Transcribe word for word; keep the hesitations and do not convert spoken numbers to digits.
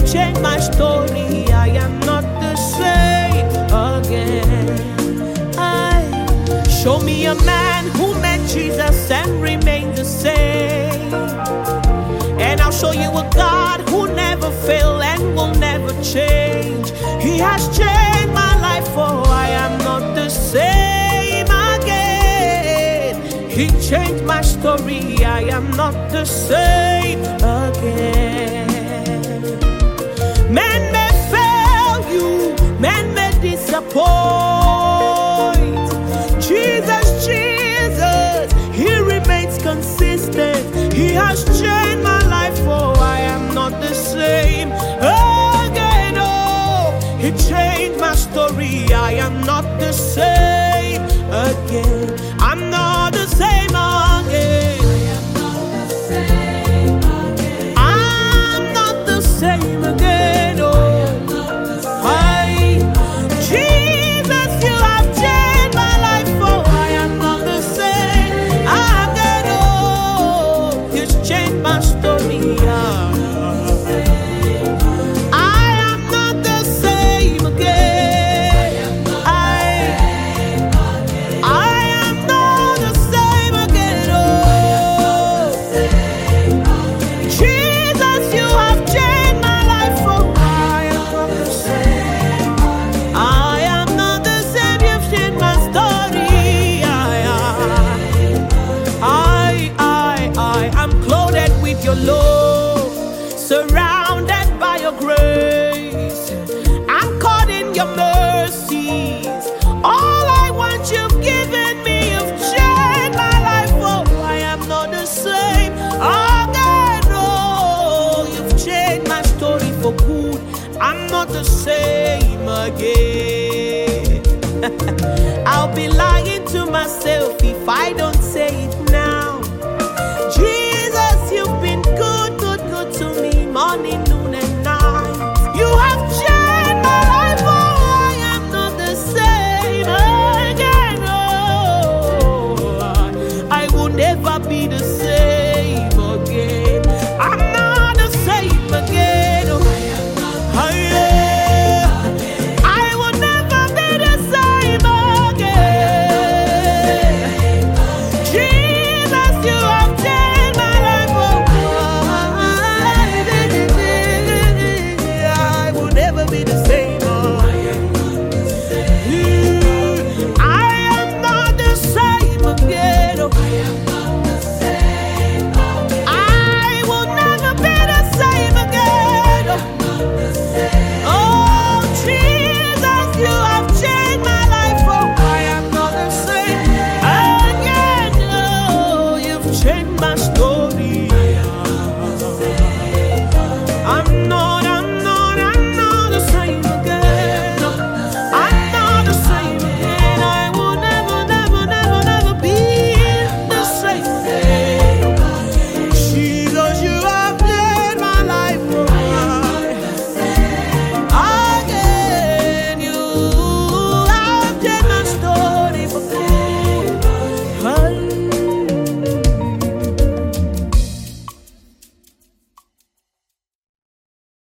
changed my story. I am not the same again. I show me a man who met Jesus and remained the same. And I'll show you a God who never failed and will never change. He has changed my life, for I am not the same again. He changed my story. I am not the same again. Men may fail you, men may disappoint. Jesus, Jesus, He remains consistent. He has changed my life, for I am not the same again. Oh, He changed my story. I am not the same again. I'm not the same again. I'm not the same again. Oh, I, Jesus, you have changed my life, for I am not the same again. Oh, He's changed my story. I am not the same again. I, I am not the same again. Oh, Jesus, you have changed my life, for I am not the same. I am not the same. You've changed my story. I, I, I, I am clothed with your love, surrounded by your grace. I'm caught in your mercies. All I want, you've given me. You've changed my life. Oh, I am not the same again. Oh, you've changed my story for good. I'm not the same again. I'll be lying to myself if I don't say it